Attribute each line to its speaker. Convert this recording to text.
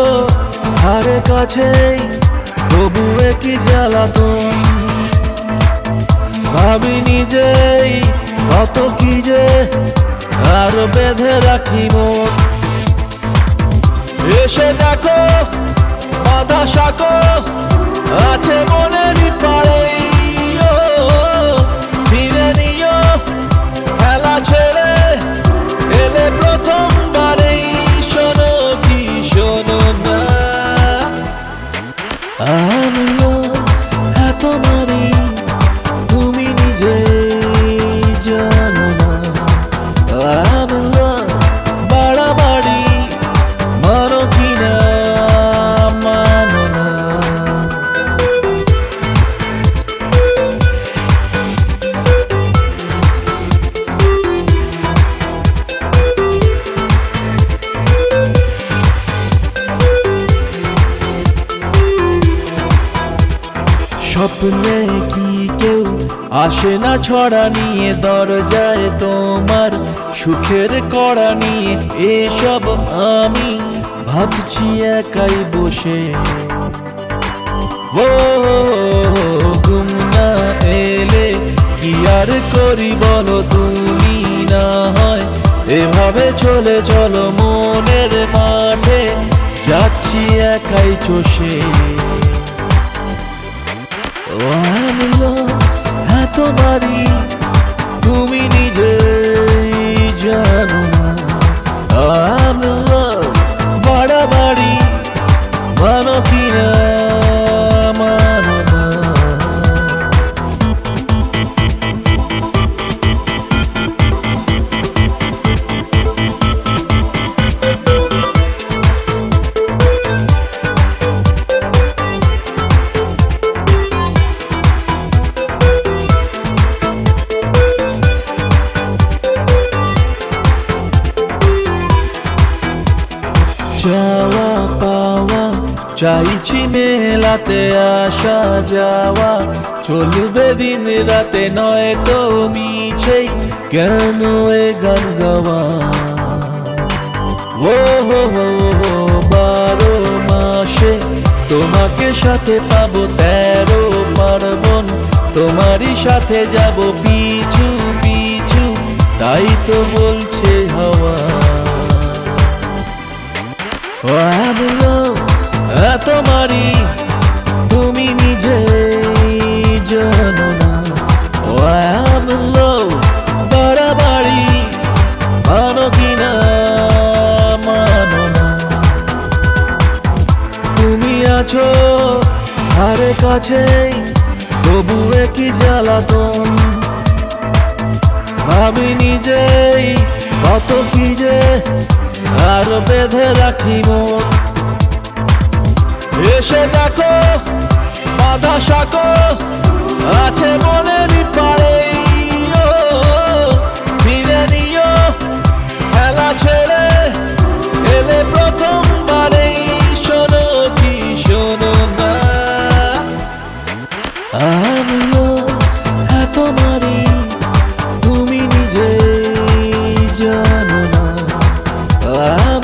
Speaker 1: ধারে কাছেই তবুও কি জ্বালাতন ভাবি নিজেই কত কি যে আর বেঁধে রাখি মন এসে দেখো বাধা শাকো আছে মনেরই পাড়েই ফিরে নিও খেলা ছেড়ে এলে প্রথমবারেই শোনো কি শোনো না আমিও তোমারই তুমি নিজেই জানো না আমিও বাড়াবাড়ি মানো কিনা মানো না স্বপ্নে কি কেউ আসে না ছড়া নিয়ে দরজায় তোমার সুখের কড়া নিয়ে এসব আমি ভাবছি একাই বসে ও ঘুম না এলে কি আর করি বলো তুমি না হয় এভাবে চলে চলো মনের মাঠে যাচ্ছি একাই চষে আমিও তোমারই তুমি নিজেই জানো না আমিও বাড়াবাড়ি মানো কিনা মানো না যাওয়া পাওয়া চাইছি মেলাতে আসা যাওয়া চলবে দিন রাতে নয় তো মিছেই কেন এ গান গাওয়া ও হো হো 12 মাসে তোমাকে সাথে পাবো 13 পার্বণ তোমারই সাথে যাব পিছু পিছু তাই তো বলছে হাওয়া তোমারই তুমি নিজেই জানো না বাড়াবাড়ি মানো কিনা মানো না তুমি আছো ধারে কাছেই তবুও কি জ্বালাতন ভাবি নিজেই কত কি যে আর বেঁধে রাখি মন এসে দেখো বাধা শাকো আছে মনেরই পাড়েই ফিরে নিও খেলা ছেড়ে এলে প্রথমবারেই শোনো কি শোনো না আমিও তোমারই তুমি নিজেই জানো না